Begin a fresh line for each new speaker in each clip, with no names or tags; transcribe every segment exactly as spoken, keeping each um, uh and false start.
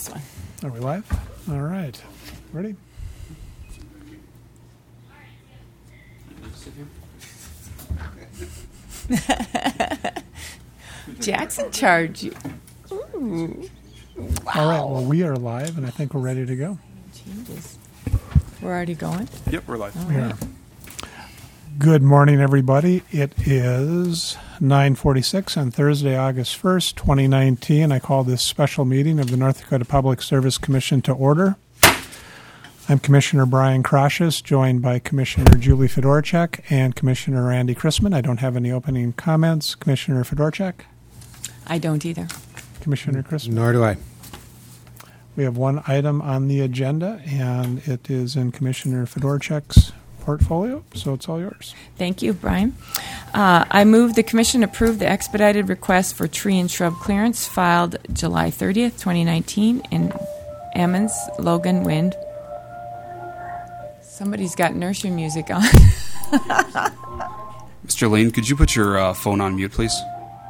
this one.
Are we live? All right. Ready?
Jackson charge you. Ooh. Wow.
All right. Well, we are live, and I think we're ready to go.
Changes. We're already going?
Yep, we're live.
We are. Good morning, everybody. It is nine forty-six on Thursday, August first, twenty nineteen. I call this special meeting of the North Dakota Public Service Commission to order. I'm Commissioner Brian Krashus, joined by Commissioner Julie Fedorchak and Commissioner Randy Chrisman. I don't have any opening comments. Commissioner Fedorchak?
I don't either.
Commissioner Chrisman?
Nor do I.
We have one item on the agenda, and it is in Commissioner Fedorchak's portfolio, so it's all yours.
Thank you, Brian. Uh, I move the Commission approve the expedited request for tree and shrub clearance filed July thirtieth, twenty nineteen in Emmons, Logan, Wind. Somebody's got nursery music on.
Mister Lane, could you put your uh, phone on mute, please?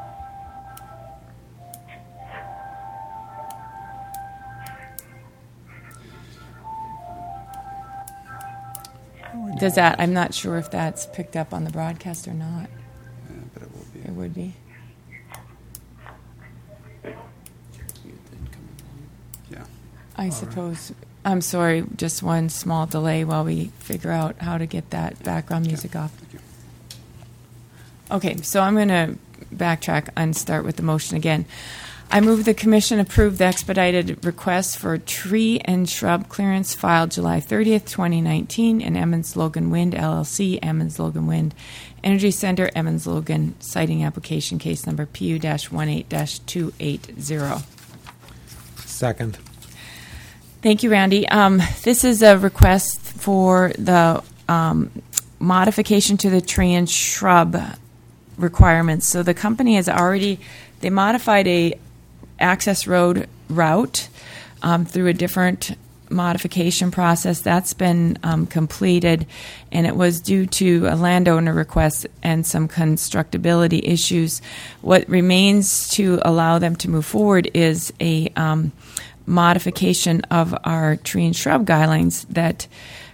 Does that, I'm not sure if that's picked up on the broadcast or not.
Yeah, but it will be.
It would be.
Yeah.
I suppose. I'm sorry, just one small delay while we figure out how to get that background music off.
Thank you.
Okay, so I'm going to backtrack and start with the motion again. I move the Commission approve the expedited request for tree and shrub clearance filed July thirtieth, twenty nineteen in Emmons Logan Wind, L L C, Emmons Logan Wind Energy Center, Emmons Logan siting application case number P U eighteen two eight zero.
Second.
Thank you, Randy. Um, this is a request for the um, modification to the tree and shrub requirements. So the company has already, they modified a access road route um, through a different modification process. That's been um, completed, and it was due to a landowner request and some constructability issues. What remains to allow them to move forward is a um, modification of our tree and shrub guidelines that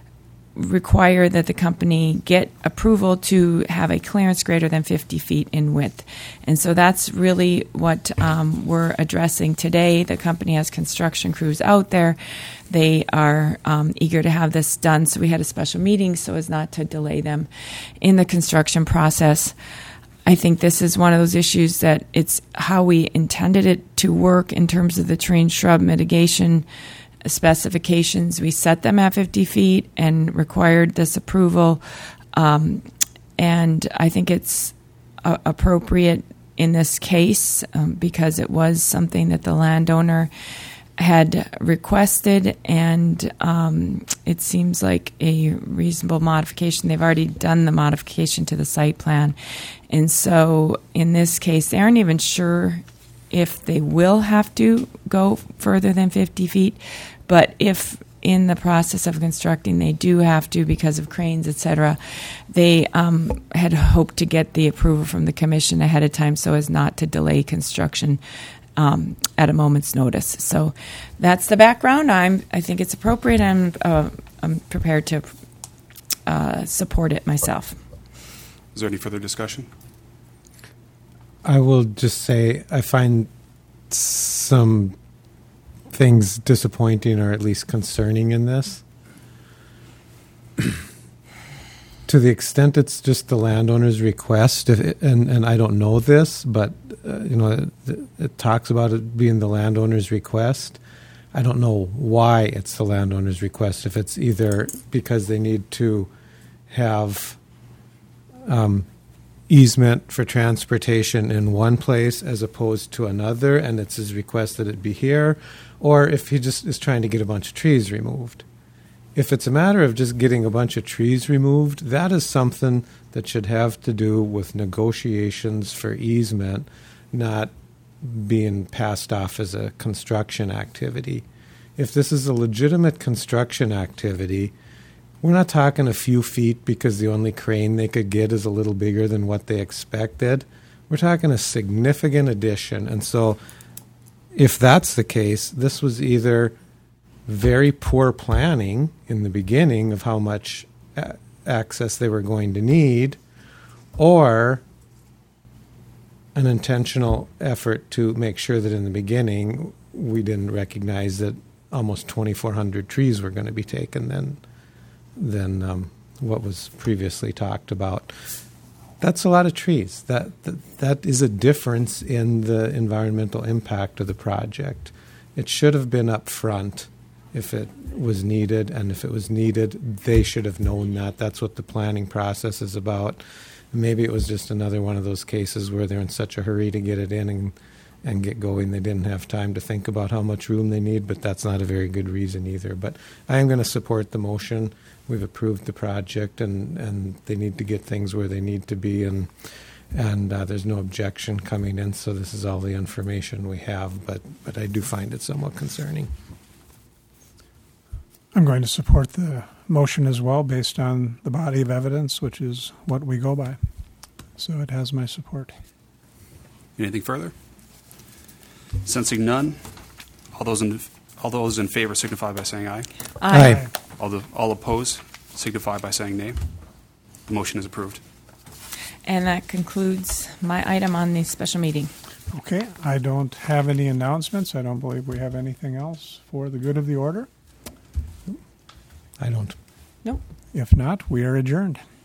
require that the company get approval to have a clearance greater than fifty feet in width. And so that's really what um, we're addressing today. The company has construction crews out there. They are um, eager to have this done, so we had a special meeting so as not to delay them in the construction process. I think this is one of those issues that it's how we intended it to work in terms of the tree and shrub mitigation specifications. We set them at fifty feet and required this approval. Um, and I think it's uh, appropriate in this case um, because it was something that the landowner had requested, and um, it seems like a reasonable modification. They've already done the modification to the site plan. And so in this case, they aren't even sure if they will have to go further than fifty feet, but if in the process of constructing they do have to because of cranes, et cetera, they um, had hoped to get the approval from the commission ahead of time so as not to delay construction um, at a moment's notice. So that's the background. I'm, I think it's appropriate. I'm, uh, I'm prepared to uh, support it myself.
Is there any further discussion?
I will just say I find some things disappointing or at least concerning in this. To the extent it's just the landowner's request, if it, and, and I don't know this, but uh, you know, it, it talks about it being the landowner's request. I don't know why it's the landowner's request. If it's either because they need to have um, easement for transportation in one place as opposed to another, and it's his request that it be here, or if he just is trying to get a bunch of trees removed. If it's a matter of just getting a bunch of trees removed, that is something that should have to do with negotiations for easement, not being passed off as a construction activity. If this is a legitimate construction activity, we're not talking a few feet because the only crane they could get is a little bigger than what they expected. We're talking a significant addition. And so if that's the case, this was either very poor planning in the beginning of how much a- access they were going to need, or an intentional effort to make sure that in the beginning we didn't recognize that almost twenty-four hundred trees were going to be taken than, than um, what was previously talked about. That's a lot of trees. That, that that is a difference in the environmental impact of the project. It should have been up front if it was needed, and if it was needed, they should have known that. That's what the planning process is about. Maybe it was just another one of those cases where they're in such a hurry to get it in and, and get going, they didn't have time to think about how much room they need, but that's not a very good reason either. But I am going to support the motion. We've approved the project, and, and they need to get things where they need to be, and and uh, there's no objection coming in, so this is all the information we have, but, but I do find it somewhat concerning.
I'm going to support the motion as well based on the body of evidence, which is what we go by. So it has my support.
Anything further? Sensing none, all those in all those in favor signify by saying aye.
Aye.
All the all opposed signify by saying nay. The motion is approved.
And that concludes my item on the special meeting.
Okay, I don't have any announcements. I don't believe we have anything else for the good of the order.
I don't.
Nope.
If not, we are adjourned.